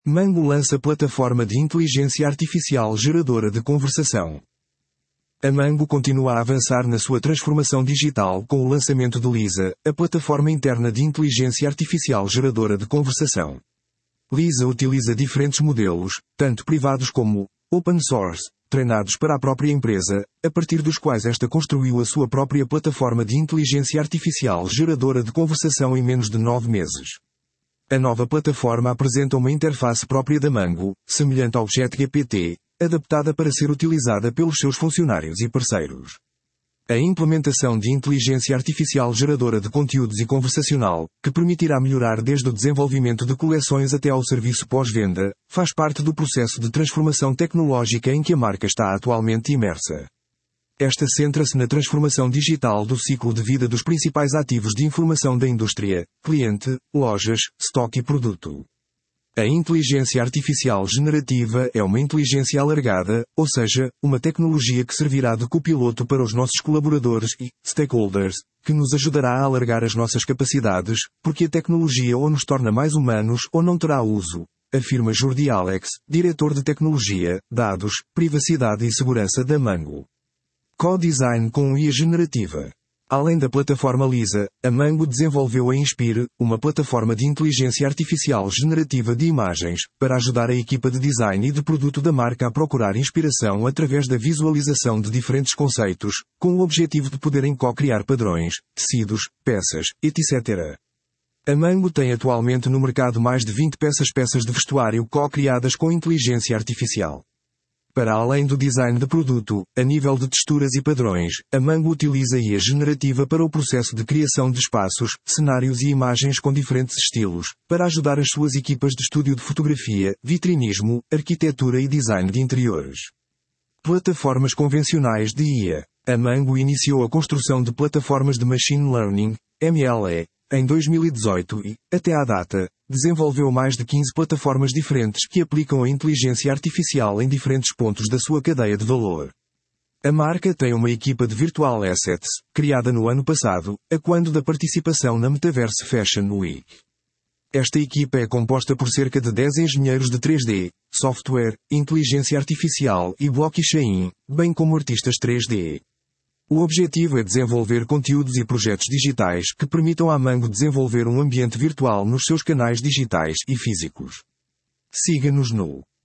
Mango lança plataforma de inteligência artificial geradora de conversação. A Mango continua a avançar na sua transformação digital com o lançamento de Lisa, a plataforma interna de inteligência artificial geradora de conversação. Lisa utiliza diferentes modelos, tanto privados como open source, treinados para a própria empresa, a partir dos quais esta construiu a sua própria plataforma de inteligência artificial geradora de conversação em menos de 9 meses. A nova plataforma apresenta uma interface própria da Mango, semelhante ao ChatGPT, adaptada para ser utilizada pelos seus funcionários e parceiros. A implementação de inteligência artificial geradora de conteúdos e conversacional, que permitirá melhorar desde o desenvolvimento de coleções até ao serviço pós-venda, faz parte do processo de transformação tecnológica em que a marca está atualmente imersa. Esta centra-se na transformação digital do ciclo de vida dos principais ativos de informação da indústria: cliente, lojas, estoque e produto. A inteligência artificial generativa é uma inteligência alargada, ou seja, uma tecnologia que servirá de copiloto para os nossos colaboradores e stakeholders, que nos ajudará a alargar as nossas capacidades, porque a tecnologia ou nos torna mais humanos ou não terá uso, afirma Jordi Alex, diretor de tecnologia, dados, privacidade e segurança da Mango. Co-design com IA generativa. Além da plataforma Lisa, a Mango desenvolveu a Inspire, uma plataforma de inteligência artificial generativa de imagens, para ajudar a equipa de design e de produto da marca a procurar inspiração através da visualização de diferentes conceitos, com o objetivo de poderem co-criar padrões, tecidos, peças, etc. A Mango tem atualmente no mercado mais de 20 peças de vestuário co-criadas com inteligência artificial. Para além do design de produto, a nível de texturas e padrões, a Mango utiliza IA generativa para o processo de criação de espaços, cenários e imagens com diferentes estilos, para ajudar as suas equipas de estúdio de fotografia, vitrinismo, arquitetura e design de interiores. Plataformas convencionais de IA. A Mango iniciou a construção de plataformas de Machine Learning, MLE, em 2018 e, até à data, desenvolveu mais de 15 plataformas diferentes que aplicam a inteligência artificial em diferentes pontos da sua cadeia de valor. A marca tem uma equipa de Virtual Assets, criada no ano passado, a quando da participação na Metaverse Fashion Week. Esta equipa é composta por cerca de 10 engenheiros de 3D, software, inteligência artificial e blockchain, bem como artistas 3D. O objetivo é desenvolver conteúdos e projetos digitais que permitam à Mango desenvolver um ambiente virtual nos seus canais digitais e físicos. Siga-nos no